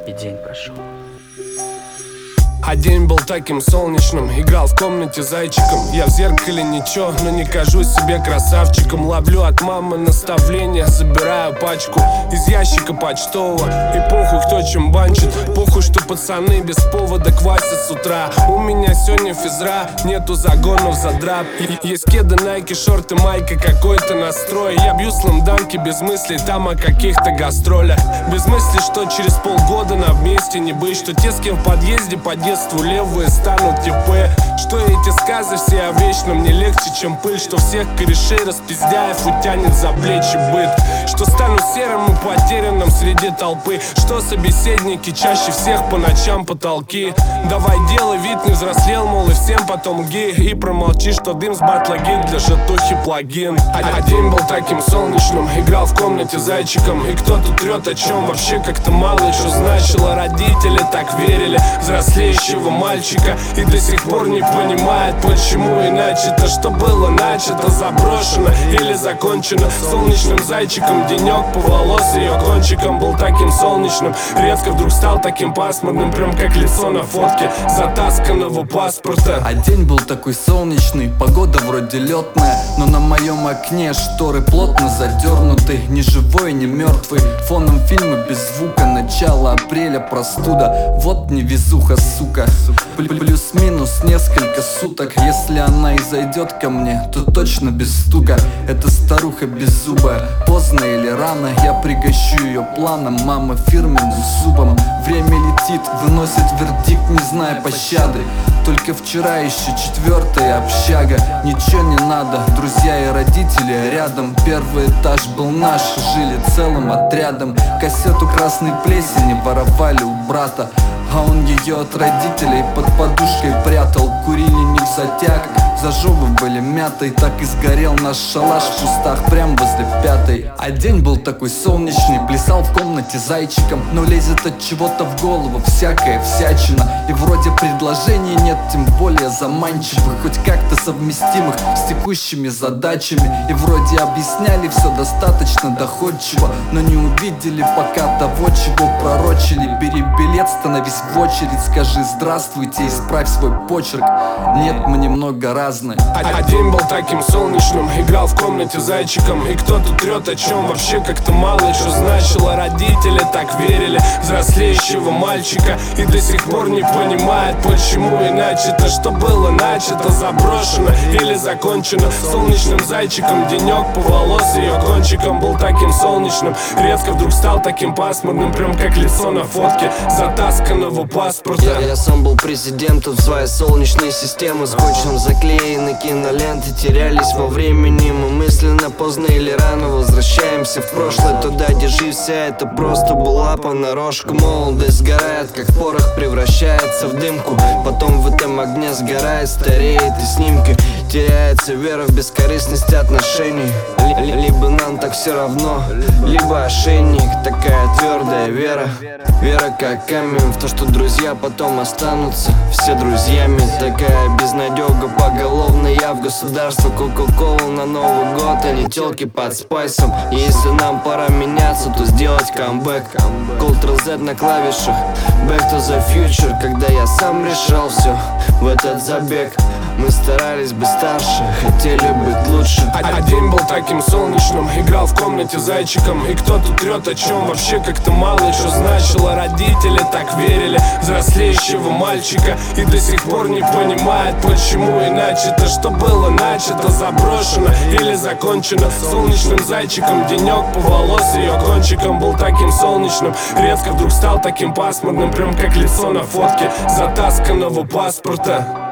и день прошел. А день был таким солнечным, играл в комнате зайчиком. Я в зеркале ничего, но не кажусь себе красавчиком. Ловлю от мамы наставления, забираю пачку из ящика почтового. И похуй, кто чем банчит, похуй, что пацаны без повода квасят с утра. У меня сегодня физра, нету загонов за драп. Есть кеды, найки, шорты, майка, какой-то настрой. Я бью сламданки без мыслей там о каких-то гастролях. Без мысли, что через полгода нам вместе не быть. Что те, с кем в подъезде по детству левые станут ТП. Что эти сказы все о вечном не легче, чем пыль. Что всех корешей распиздяев утянет за плечи быт. Что стану серым и потерянным среди толпы. Что собеседники чаще всех по ночам потолки. Давай делай вид, не взрослел, мол, и всем потом ги. И промолчи, что дым с батла гид для жатухи плагин. А день был таким солнечным, играл в комнате зайчиком. И кто-то трет о чем вообще как-то мало что значило. Родители так верили взрослеющего мальчика и до сих пор не понимает, почему иначе-то. Что было начато, заброшено или закончено. Солнечным зайчиком денек по волос ее кончиком был таким солнечным. Резко вдруг стал таким пасмурным, прям как лицо на фотке затасканного паспорта. А день был такой солнечный, погода вроде летная, но на моем окне шторы плотно задернуты. Ни живой, ни мертвый, фоном фильмы без звука. Начало апреля, простуда, вот невезуха, сука. Плюс-минус несколько суток. Если она и зайдет ко мне, то точно без стука. Эта старуха беззубая, поздно или рано я пригощу ее планом, мама фирменным супом. Время летит, выносит вердикт, не зная пощады. Только вчера еще 4-я общага. Ничего не надо, друзья и родители рядом. Первый этаж был наш, жили целым отрядом. Кассету красной плесени воровали у брата, а он ее от родителей под подушкой прятал. Курили не в затяг, зажевывали мятой. Так и сгорел наш шалаш в кустах прям возле 5-й. А день был такой солнечный, плясал в комнате зайчиком. Но лезет от чего-то в голову всякая всячина. И вроде предложений нет, тем более заманчивых, хоть как-то совместимых с текущими задачами. И вроде объясняли все достаточно доходчиво, но не увидели пока того, чего пророчили. Бери билет, становись в очередь, скажи здравствуйте, исправь свой почерк. Нет, мы немного разные. А день был таким солнечным, играл в комнате зайчиком. И кто-то трет о чем вообще как-то мало что значило. Родители так верили взрослеющего мальчика и до сих пор не понимает, почему иначе-то. Что было начато, заброшено или закончено. Солнечным зайчиком денек по волос ее кончиком был таким солнечным. Резко вдруг стал таким пасмурным, прям как лицо на фотке затасканного паспорта. Я сам был президентом своей солнечной системы. Скотчем заклеены киноленты, терялись во времени. Мы мысленно поздно или рано возвращаемся в прошлое, туда, где жизнь вся это просто была понарошку. Молодость сгорает, как порох превращается в дымку. Потом в этом огне сгорает, стареет и снимки. Теряется вера в бескорыстность отношений. Либо нам так все равно, либо ошейник. Такая твердая вера, вера как камень в то, что друзья потом останутся все друзьями. Такая безнадега поголовно. Я в государство, кока-колу на Новый год, а не телки под спайсом. И если нам пора меняться, то сделать камбэк. Ctrl-Z на клавишах, back to the future. Когда я сам решал все в этот забег, мы старались быть старше, хотели быть лучше. А день был таким солнечным, играл в комнате зайчиком. И кто-то трет о чем вообще как-то мало что значило. Родители так верили взрослеющего мальчика и до сих пор не понимает, почему иначе-то. Что было начато, заброшено или закончено. Солнечным зайчиком денек по волос ее кончиком был таким солнечным. Резко вдруг стал таким пасмурным, прям как лицо на фотке затасканного паспорта.